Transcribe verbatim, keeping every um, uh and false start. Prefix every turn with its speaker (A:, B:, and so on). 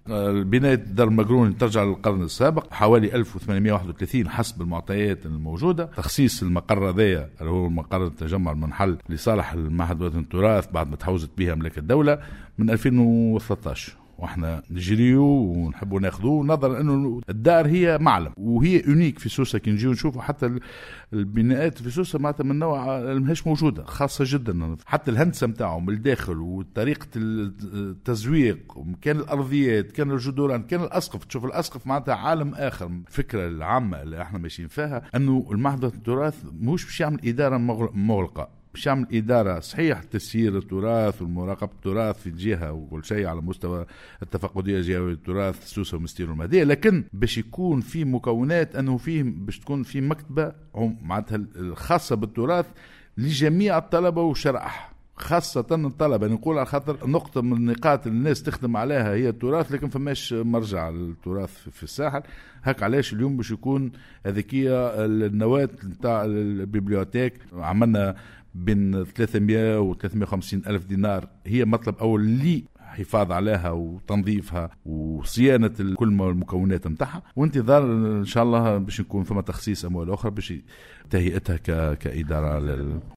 A: بناية دار المقرون ترجع للقرن السابق حوالي ألف وثمانمائة وواحد وثلاثين حسب المعطيات الموجودة. تخصيص المقر هذايا اللي هو مقر التجمع المنحل لصالح المعهد الوطني للتراث بعد ما تحوزت به مملكة الدولة من ألفين وثلاثة عشر، واحنا نجريو ونحبوا ناخذوه، نظرا انه الدار هي معلم وهي يونيك في سوسة. كي نجيو نشوفوا حتى البناءات في سوسة معناتها من نوع ماهيش موجوده، خاصه جدا حتى الهندسه نتاعهم من الداخل وطريقه التزويق وكان الارضيات كان الجدران كان الاسقف. تشوف الاسقف معناتها عالم اخر. الفكره العامه اللي احنا ماشيين فيها انه المعهد التراث مش باش يعمل اداره مغلقه، باش يعمل إدارة صحيح تسيير التراث والمراقبة التراث في الجهة وكل شيء على مستوى التفقدية الجهوية التراث سوسة ومستير والمهدية، لكن باش يكون في مكونات أنه فيه باش تكون في مكتبة معناتها الخاصة بالتراث لجميع الطلبة وشرح خاصة الطلبة. نقول على خاطر نقطة من النقاط اللي الناس تخدم عليها هي التراث، لكن فماش مرجع للتراث في الساحل. هك علاش اليوم باش يكون هذيك النواة نتاع البيبليوتيك. عملنا بين ثلاثمائة و ثلاثمائة وخمسين ألف دينار هي مطلب أول لي حفاظ عليها وتنظيفها وصيانة كل المكونات متاعها، وانتظار إن شاء الله باش يكون ثم تخصيص أموال أخرى باش تهيئتها كإدارة لل